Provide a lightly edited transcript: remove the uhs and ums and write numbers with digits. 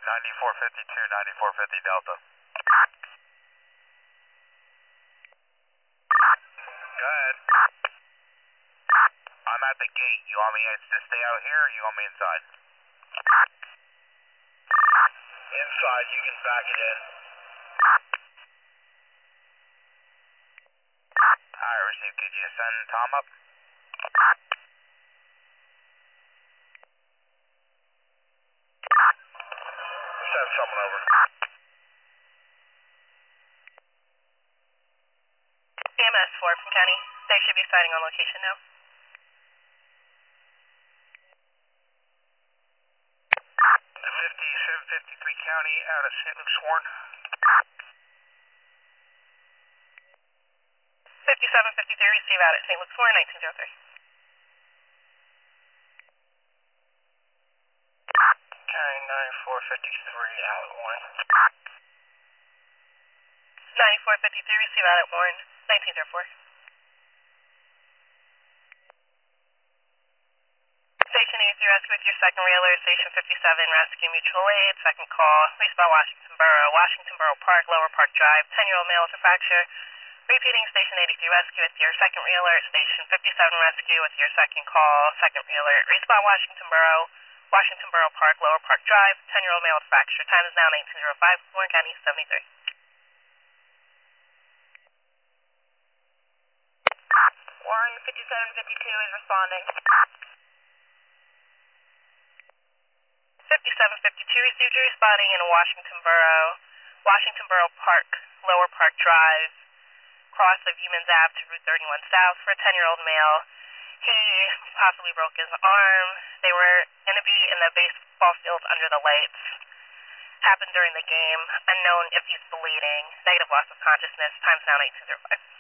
9452, 9450 Delta. Go ahead. I'm at the gate. You want me to stay out here or you want me inside? Inside, you can back it in. Alright, received. Could you send Tom up? Send someone over. EMS 4 from County. They should be sighting on location now. 5753 County out of St. Luke's Warren. 5753, receive out at St. Luke's Warren, 1903. County 9453 out of Warren. 9453, receive out at Warren, 1904. Station 83 rescue with your second realer, Station 57 rescue mutual aid, second call, respond Washington Borough Park, Lower Park Drive, 10-year-old male with a fracture. Repeating Station 83 rescue with your second realer, Station 57 rescue with your second call, second realer, respond Washington Borough Park, Lower Park Drive, 10-year-old male with fracture. Time is now 1905, Warren County 73. Warren 5752 is responding. 5752 received your responding in Washington Borough Park, Lower Park Drive, cross of Humans Ave to Route 31 South for a 10-year-old male. He possibly broke his arm. They were going to be in the baseball field under the lights. Happened during the game. Unknown if he's bleeding. Negative loss of consciousness. Time's now 1905.